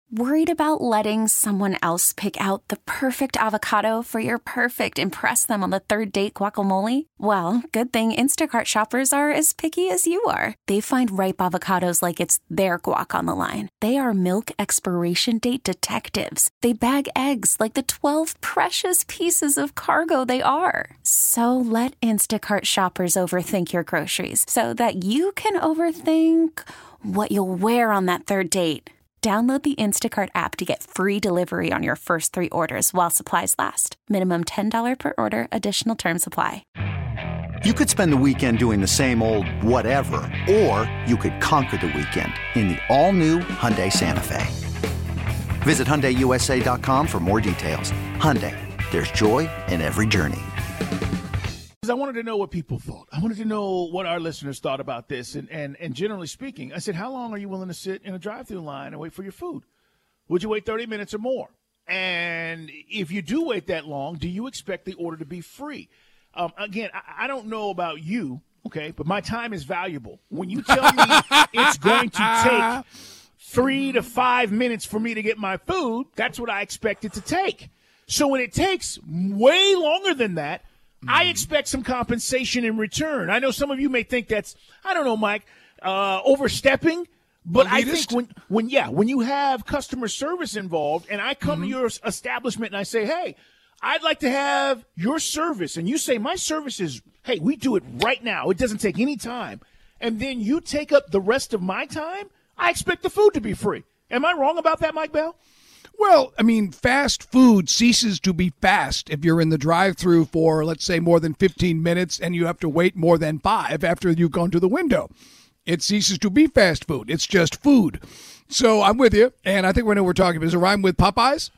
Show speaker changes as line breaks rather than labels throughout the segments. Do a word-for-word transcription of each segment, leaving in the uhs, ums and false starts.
Worried about letting someone else pick out the perfect avocado for your perfect impress them on the third date guacamole? Well, good thing Instacart shoppers are as picky as you are. They find ripe avocados like it's their guac on the line. They are milk expiration date detectives. They bag eggs like the twelve precious pieces of cargo they are. So let Instacart shoppers overthink your groceries so that you can overthink what you'll wear on that third date. Download the Instacart app to get free delivery on your first three orders while supplies last. Minimum ten dollars per order. Additional terms apply.
You could spend the weekend doing the same old whatever, or you could conquer the weekend in the all-new Hyundai Santa Fe. Visit Hyundai U S A dot com for more details. Hyundai, there's joy in every journey.
I wanted to know what people thought. I wanted to know what our listeners thought about this. And, and, and generally speaking, I said, how long are you willing to sit in a drive-thru line and wait for your food? Would you wait thirty minutes or more? And if you do wait that long, do you expect the order to be free? Um, again, I, I don't know about you, okay, but my time is valuable. When you tell me it's going to take three to five minutes for me to get my food, that's what I expect it to take. So when it takes way longer than that, I expect some compensation in return. I know some of you may think that's, I don't know, Mike, uh, overstepping. But Elitist? I think when, when, yeah, when you have customer service involved and I come mm-hmm. to your establishment and I say, hey, I'd like to have your service. And you say, my service is, hey, we do it right now. It doesn't take any time. And then you take up the rest of my time. I expect the food to be free. Am I wrong about that, Mike Bell?
Well, I mean, fast food ceases to be fast if you're in the drive-thru for, let's say, more than fifteen minutes and you have to wait more than five after you've gone to the window. It ceases to be fast food. It's just food. So I'm with you, and I think we know what we're talking about. Is it rhyme with Popeyes?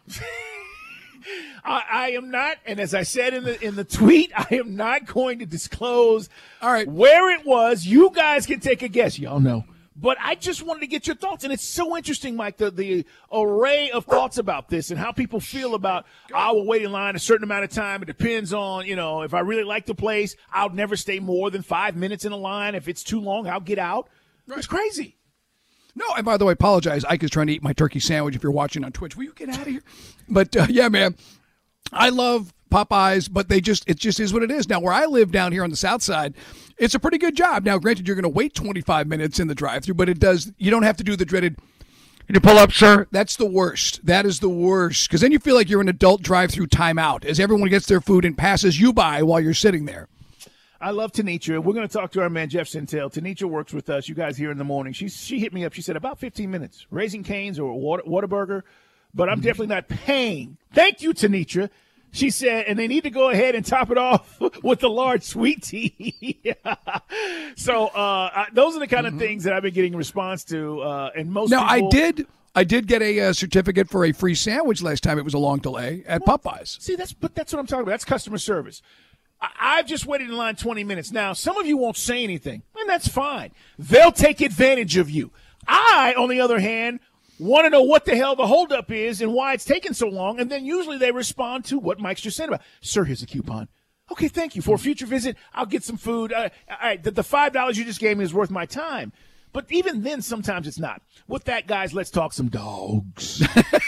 I, I am not, and as I said in the in the tweet, I am not going to disclose
All right.
where it was. You guys can take a guess. Y'all know. But I just wanted to get your thoughts. And it's so interesting, Mike, the, the array of thoughts about this and how people feel about, I will wait in line a certain amount of time. It depends on, you know, if I really like the place, I'll never stay more than five minutes in a line. If it's too long, I'll get out. Right. It's crazy.
No, and by the way, apologize. Ike is trying to eat my turkey sandwich if you're watching on Twitch. Will you get out of here? But, uh, yeah, man, I love Popeyes, but they just it just is what it is. Now, where I live down here on the south side, it's a pretty good job. Now, granted, you're going to wait twenty-five minutes in the drive-thru, but it does. You don't have to do the dreaded, can you pull up, sir? That's the worst. That is the worst, because then you feel like you're an adult drive-thru timeout as everyone gets their food and passes you by while you're sitting there.
I love Tanitra. We're going to talk to our man, Jeff Sentell. Tanitra works with us. You guys here in the morning. She, she hit me up. She said about fifteen minutes. Raising Cane's or Water, Whataburger, but I'm mm-hmm. definitely not paying. Thank you, Tanitra. She said, and they need to go ahead and top it off with the large sweet tea. So uh, those are the kind of mm-hmm. things that I've been getting a response to. Uh, and most
now,
people-
I did I did get a uh, certificate for a free sandwich last time it was a long delay at well, Popeyes.
See, that's but that's what I'm talking about. That's customer service. I, I've just waited in line twenty minutes. Now, some of you won't say anything, and that's fine. They'll take advantage of you. I, on the other hand, want to know what the hell the holdup is and why it's taking so long, and then usually they respond to what Mike's just said about, sir, here's a coupon. Okay, thank you. For a future visit, I'll get some food. Uh, all right, the, the five dollars you just gave me is worth my time. But even then, sometimes it's not. With that, guys, let's talk some dogs.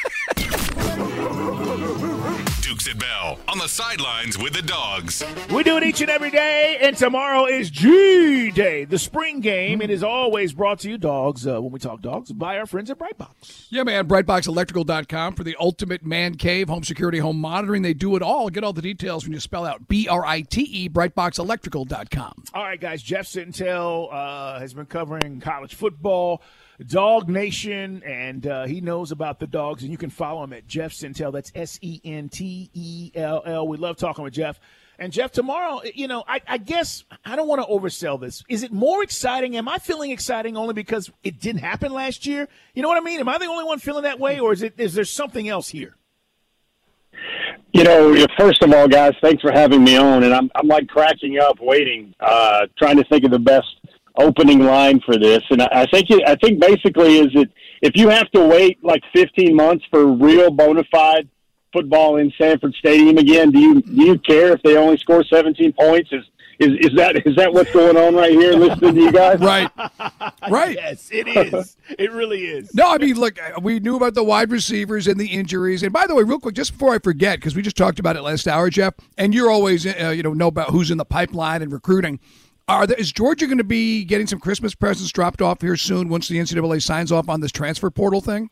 Dukes and Bell on the sidelines with the dogs.
We do it each and every day, and tomorrow is G Day, the spring game. It is always brought to you, dogs, uh, when we talk dogs, by our friends at Brightbox.
Yeah, man, brightbox electrical dot com for the ultimate man cave, home security, home monitoring. They do it all. Get all the details when you spell out B R I T E, brightbox electrical dot com.
All right, guys, Jeff Sentell uh, has been covering college football, Dog Nation, and uh, he knows about the dogs, and you can follow him at Jeff Sentell. That's S E N T E L L. We love talking with Jeff. And, Jeff, tomorrow, you know, I, I guess I don't want to oversell this. Is it more exciting? Am I feeling exciting only because it didn't happen last year? You know what I mean? Am I the only one feeling that way, or is it is there something else here?
You know, first of all, guys, thanks for having me on. And I'm, I'm like cracking up, waiting, uh, trying to think of the best opening line for this. And I, I think it, I think basically is that if you have to wait like fifteen months for real bona fide football in Sanford Stadium again, do you do you care if they only score seventeen points? Is Is is that is that what's going on right here? Listening to you guys,
right, right.
Yes, it is. It really is.
No, I mean, look, we knew about the wide receivers and the injuries. And by the way, real quick, just before I forget, because we just talked about it last hour, Jeff, and you're always, uh, you know, know about who's in the pipeline and recruiting. Are there, is Georgia going to be getting some Christmas presents dropped off here soon once the N C double A signs off on this transfer portal thing?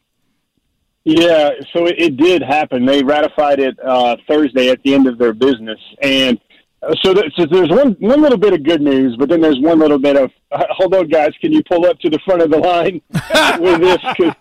Yeah, so it, it did happen. They ratified it uh, Thursday at the end of their business, and So, th- so there's one, one little bit of good news, but then there's one little bit of, uh, hold on, guys, can you pull up to the front of the line with this?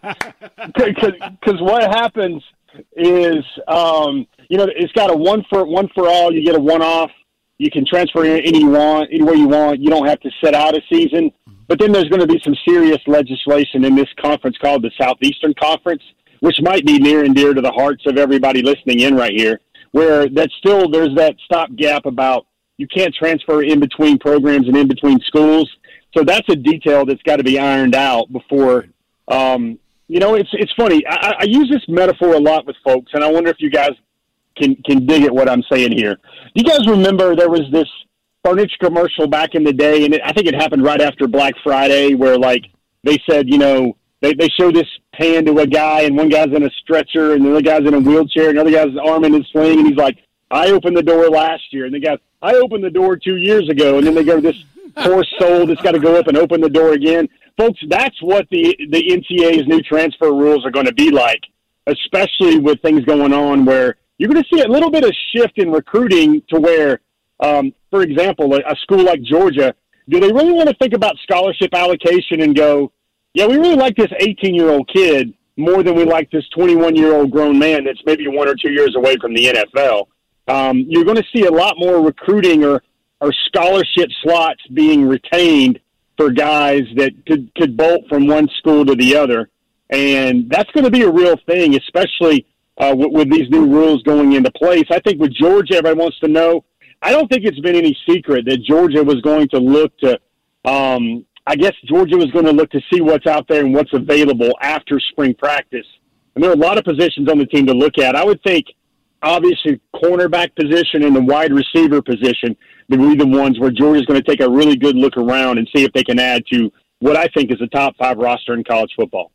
Because what happens is, um, you know, it's got a one for one for all. You get a one-off. You can transfer any you want, anywhere you want. You don't have to sit out a season. But then there's going to be some serious legislation in this conference called the Southeastern Conference, which might be near and dear to the hearts of everybody listening in right here, where that's still there's that stopgap about you can't transfer in between programs and in between schools. So that's a detail that's got to be ironed out before. Um, you know, it's it's funny. I, I use this metaphor a lot with folks, and I wonder if you guys can can dig at what I'm saying here. You guys remember there was this furniture commercial back in the day, and it, I think it happened right after Black Friday, where like they said, you know, They they show this pan to a guy, and one guy's in a stretcher, and the other guy's in a wheelchair, and the other guy's arm in his sling, and he's like, I opened the door last year. And the guy, I opened the door two years ago. And then they go to this poor soul that's got to go up and open the door again. Folks, that's what the, the N C A A's new transfer rules are going to be like, especially with things going on where you're going to see a little bit of shift in recruiting to where, um, for example, a, a school like Georgia, do they really want to think about scholarship allocation and go, yeah, we really like this eighteen-year-old kid more than we like this twenty-one-year-old grown man that's maybe one or two years away from the N F L. Um, you're going to see a lot more recruiting or, or scholarship slots being retained for guys that could, could bolt from one school to the other. And that's going to be a real thing, especially uh, with, with these new rules going into place. I think with Georgia, everybody wants to know, I don't think it's been any secret that Georgia was going to look to um, – I guess Georgia was going to look to see what's out there and what's available after spring practice. And there are a lot of positions on the team to look at. I would think, obviously, cornerback position and the wide receiver position would be the ones where Georgia's going to take a really good look around and see if they can add to what I think is a top five roster in college football.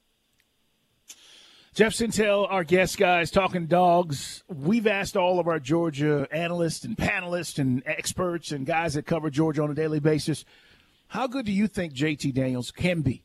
Jeff Sentell, our guest, guys, talking dogs. We've asked all of our Georgia analysts and panelists and experts and guys that cover Georgia on a daily basis, how good do you think J T Daniels can be?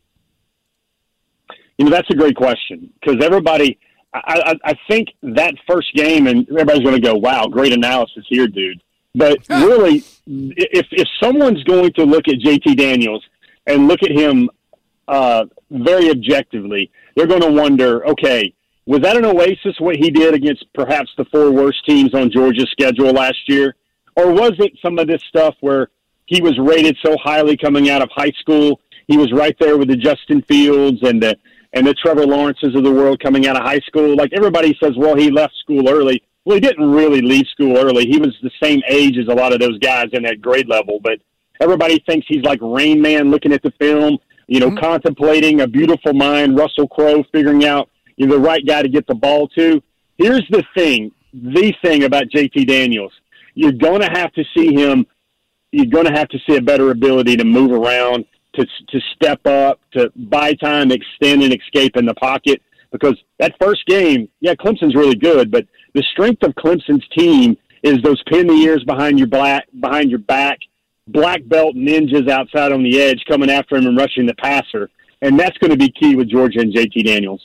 You know, that's a great question because everybody I, – I, I think that first game, and everybody's going to go, wow, great analysis here, dude. But really, if if someone's going to look at J T Daniels and look at him uh, very objectively, they're going to wonder, okay, was that an oasis what he did against perhaps the four worst teams on Georgia's schedule last year? Or was it some of this stuff where – he was rated so highly coming out of high school. He was right there with the Justin Fields and the and the Trevor Lawrences of the world coming out of high school. Like everybody says, well, he left school early. Well, he didn't really leave school early. He was the same age as a lot of those guys in that grade level. But everybody thinks he's like Rain Man looking at the film, you know, mm-hmm. contemplating a beautiful mind, Russell Crowe figuring out you know, the right guy to get the ball to. Here's the thing, the thing about J T Daniels. You're going to have to see him You're going to have to see a better ability to move around, to to step up, to buy time, extend, and escape in the pocket. Because that first game, yeah, Clemson's really good, but the strength of Clemson's team is those pin the ears behind your black, behind your back, black belt ninjas outside on the edge coming after him and rushing the passer, and that's going to be key with Georgia and J T Daniels.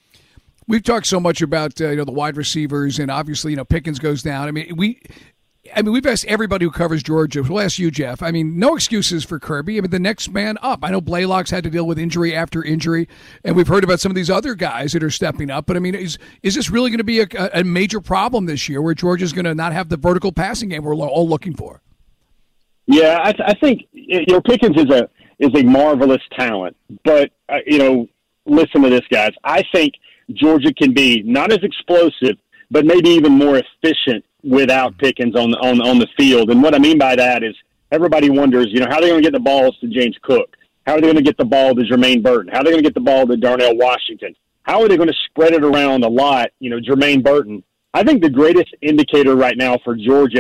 We've talked so much about uh, you know the wide receivers, and obviously you know Pickens goes down. I mean we. I mean, we've asked everybody who covers Georgia. We'll ask you, Jeff. I mean, no excuses for Kirby. I mean, the next man up. I know Blaylock's had to deal with injury after injury, and we've heard about some of these other guys that are stepping up. But, I mean, is is this really going to be a, a major problem this year where Georgia's going to not have the vertical passing game we're all looking for?
Yeah, I, I think, you know, Pickens is a is a marvelous talent. But, uh, you know, listen to this, guys. I think Georgia can be not as explosive, but maybe even more efficient without Pickens on the, on, on the field. And what I mean by that is everybody wonders, you know, how are they going to get the balls to James Cook? How are they going to get the ball to Jermaine Burton? How are they going to get the ball to Darnell Washington? How are they going to spread it around a lot, you know, Jermaine Burton? I think the greatest indicator right now for Georgia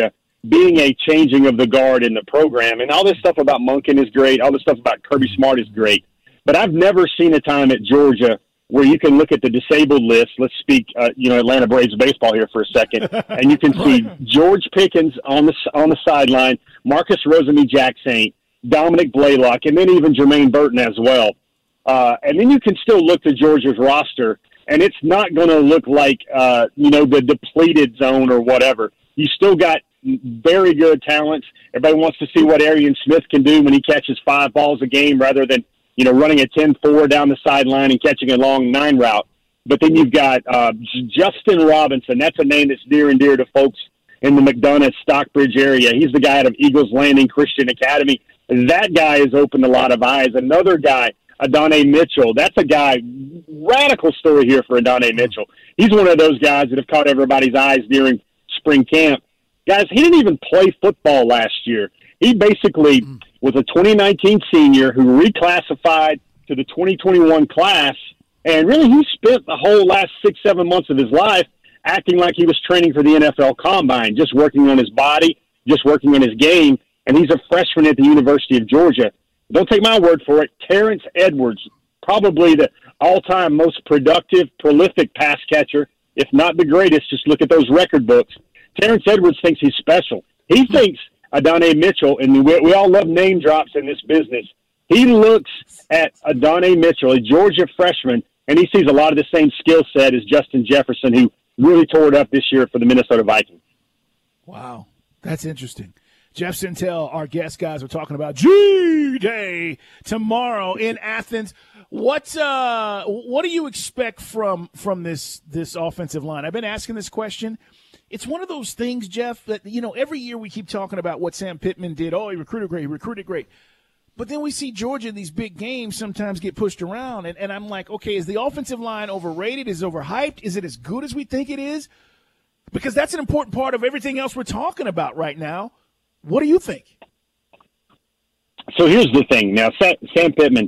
being a changing of the guard in the program. And all this stuff about Monken is great. All this stuff about Kirby Smart is great. But I've never seen a time at Georgia where you can look at the disabled list. Let's speak, uh, you know, Atlanta Braves baseball here for a second, and you can see George Pickens on the on the sideline, Marcus Rosemy-Jacksaint, Dominic Blaylock, and then even Jermaine Burton as well. Uh, and then you can still look to Georgia's roster, and it's not going to look like, uh, you know, the depleted zone or whatever. You still got very good talents. Everybody wants to see what Arian Smith can do when he catches five balls a game rather than, you know, running a ten four down the sideline and catching a long nine route. But then you've got uh, Justin Robinson. That's a name that's near and dear to folks in the McDonough, Stockbridge area. He's the guy out of Eagles Landing Christian Academy. That guy has opened a lot of eyes. Another guy, Adonai Mitchell. That's a guy, radical story here for Adonai Mitchell. He's one of those guys that have caught everybody's eyes during spring camp. Guys, he didn't even play football last year. He basically was a twenty nineteen senior who reclassified to the twenty twenty-one class, and really he spent the whole last six, seven months of his life acting like he was training for the N F L Combine, just working on his body, just working on his game, and he's a freshman at the University of Georgia. Don't take my word for it. Terrence Edwards, probably the all-time most productive, prolific pass catcher, if not the greatest. Just look at those record books. Terrence Edwards thinks he's special. He thinks Adonai Mitchell, and we, we all love name drops in this business. He looks at Adonai Mitchell, a Georgia freshman, and he sees a lot of the same skill set as Justin Jefferson, who really tore it up this year for the Minnesota Vikings.
Wow, that's interesting. Jeff Sentell, our guest, guys, we're talking about G-Day tomorrow in Athens. What uh, what do you expect from from this this offensive line? I've been asking this question. It's one of those things, Jeff, that, you know, every year we keep talking about what Sam Pittman did. Oh, he recruited great, he recruited great. But then we see Georgia in these big games sometimes get pushed around, and, and I'm like, okay, is the offensive line overrated? Is it overhyped? Is it as good as we think it is? Because that's an important part of everything else we're talking about right now. What do you think?
So here's the thing. Now, Sam Pittman,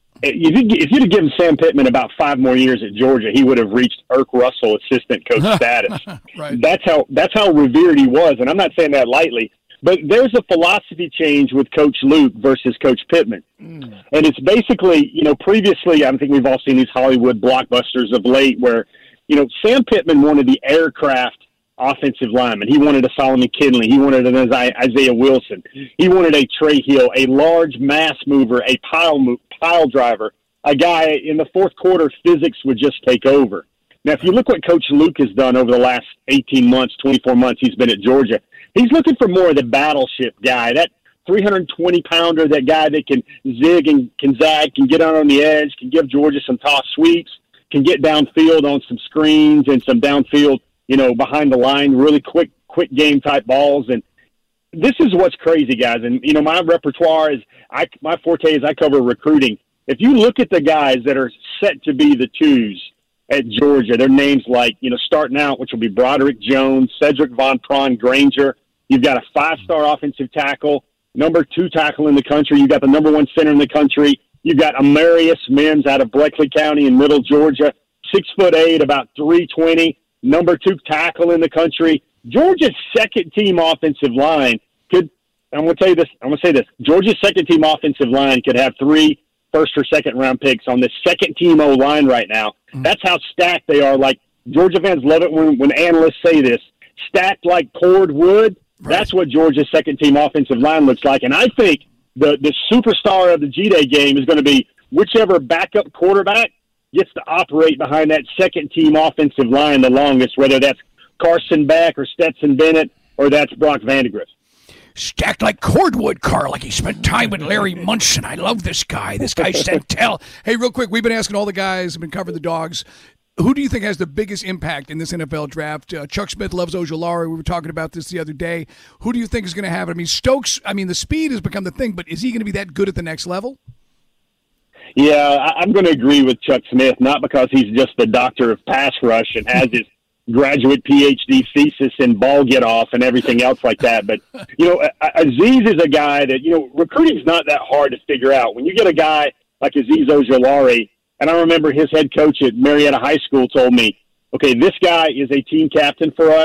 if you'd have given Sam Pittman about five more years at Georgia, he would have reached Irk Russell assistant coach status.
Right.
That's how that's how revered he was, and I'm not saying that lightly. But there's a philosophy change with Coach Luke versus Coach Pittman. Mm. And it's basically, you know, previously, I think we've all seen these Hollywood blockbusters of late where, you know, Sam Pittman wanted the aircraft offensive lineman. He wanted a Solomon Kinley. He wanted an Isaiah Wilson. He wanted a Trey Hill, a large mass mover, a pile move, pile driver, a guy in the fourth quarter physics would just take over. Now, if you look what Coach Luke has done over the last eighteen months, twenty-four months he's been at Georgia, he's looking for more of the battleship guy, that three hundred twenty pounder, that guy that can zig and can zag, can get out on the edge, can give Georgia some toss sweeps, can get downfield on some screens and some downfield, you know, behind the line, really quick, quick game type balls. And this is what's crazy, guys. And, you know, my repertoire is, I, my forte is I cover recruiting. If you look at the guys that are set to be the twos at Georgia, their names like, you know, starting out, which will be Broderick Jones, Cedric Von Prawn Granger. You've got a five-star offensive tackle, number two tackle in the country. You've got the number one center in the country. You've got Amarius Mims out of Bleckley County in Middle Georgia, six foot eight, about three twenty. Number two tackle in the country. Georgia's second-team offensive line could, I'm going to tell you this, I'm going to say this, Georgia's second-team offensive line could have three first- or second-round picks on this second-team O-line right now. Mm-hmm. That's how stacked they are. Like, Georgia fans love it when, when analysts say this. Stacked like cord wood, right. That's what Georgia's second-team offensive line looks like. And I think the, the superstar of the G-Day game is going to be whichever backup quarterback gets to operate behind that second-team offensive line the longest, whether that's Carson Beck or Stetson Bennett or that's Brock Vandegrift.
Stacked like cordwood, Carl, like he spent time with Larry Munson. I love this guy. This guy Sentell. Hey, real quick, we've been asking all the guys who've been covering the Dogs, who do you think has the biggest impact in this N F L draft? Uh, Chuck Smith loves Ojulari. We were talking about this the other day. Who do you think is going to have it? I mean, Stokes, I mean, the speed has become the thing, but is he going to be that good at the next level?
Yeah, I'm going to agree with Chuck Smith, not because he's just the doctor of pass rush and has his graduate P H D thesis in ball get off and everything else like that. But, you know, Azeez is a guy that, you know, recruiting's not that hard to figure out. When you get a guy like Azeez Ojulari, and I remember his head coach at Marietta High School told me, okay, this guy is a team captain for us.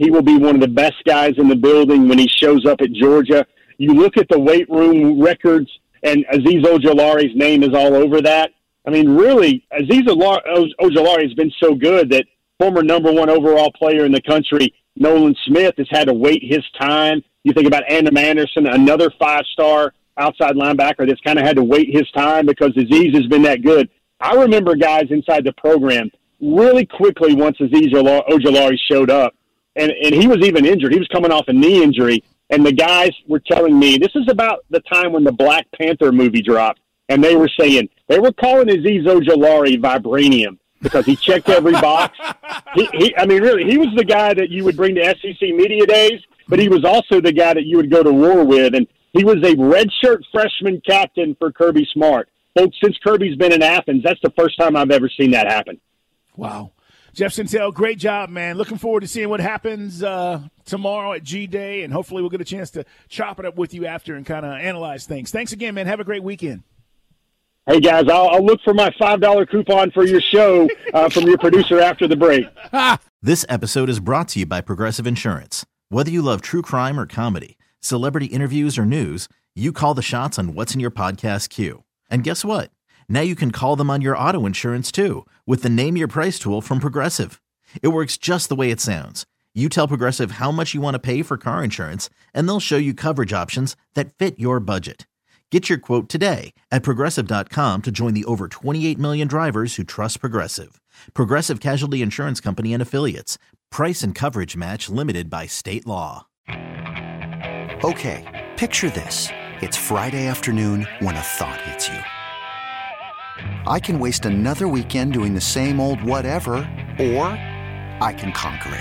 He will be one of the best guys in the building when he shows up at Georgia. You look at the weight room records, and Azeez Ojulari's name is all over that. I mean, really, Azeez Ojulari has been so good that former number one overall player in the country, Nolan Smith, has had to wait his time. You think about Adam Anderson, another five-star outside linebacker that's kind of had to wait his time because Azeez has been that good. I remember guys inside the program really quickly once Azeez Ojulari showed up, and, and he was even injured. He was coming off a knee injury, and the guys were telling me, this is about the time when the Black Panther movie dropped, and they were saying, they were calling Azeez Ojulari Vibranium because he checked every box. he, he, I mean, really, he was the guy that you would bring to S E C Media Days, but he was also the guy that you would go to war with, and he was a redshirt freshman captain for Kirby Smart. Folks, since Kirby's been in Athens, that's the first time I've ever seen that happen.
Wow. Jeff Sentell, great job, man. Looking forward to seeing what happens uh, tomorrow at G-Day, and hopefully we'll get a chance to chop it up with you after and kind of analyze things. Thanks again, man. Have a great weekend.
Hey, guys, I'll, I'll look for my five dollar coupon for your show uh, from your producer after the break.
This episode is brought to you by Progressive Insurance. Whether you love true crime or comedy, celebrity interviews or news, you call the shots on what's in your podcast queue. And guess what? Now you can call them on your auto insurance, too, with the Name Your Price tool from Progressive. It works just the way it sounds. You tell Progressive how much you want to pay for car insurance, and they'll show you coverage options that fit your budget. Get your quote today at Progressive dot com to join the over twenty-eight million drivers who trust Progressive. Progressive Casualty Insurance Company and Affiliates. Price and coverage match limited by state law.
Okay, picture this. It's Friday afternoon when a thought hits you. I can waste another weekend doing the same old whatever, or I can conquer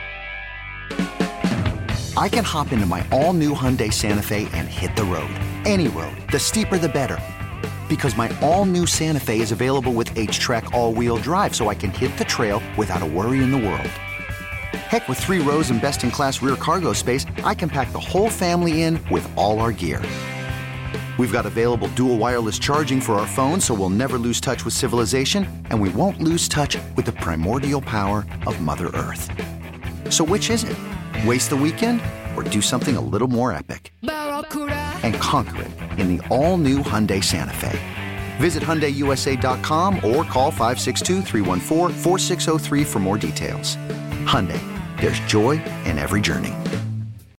it. I can hop into my all-new Hyundai Santa Fe and hit the road. Any road. The steeper, the better. Because my all-new Santa Fe is available with H-Track all-wheel drive, so I can hit the trail without a worry in the world. Heck, with three rows and best-in-class rear cargo space, I can pack the whole family in with all our gear. We've got available dual wireless charging for our phones, so we'll never lose touch with civilization, and we won't lose touch with the primordial power of Mother Earth. So which is it? Waste the weekend or do something a little more epic? And conquer it in the all-new Hyundai Santa Fe. Visit Hyundai U S A dot com or call five six two, three one four, four six zero three for more details. Hyundai, there's joy in every journey.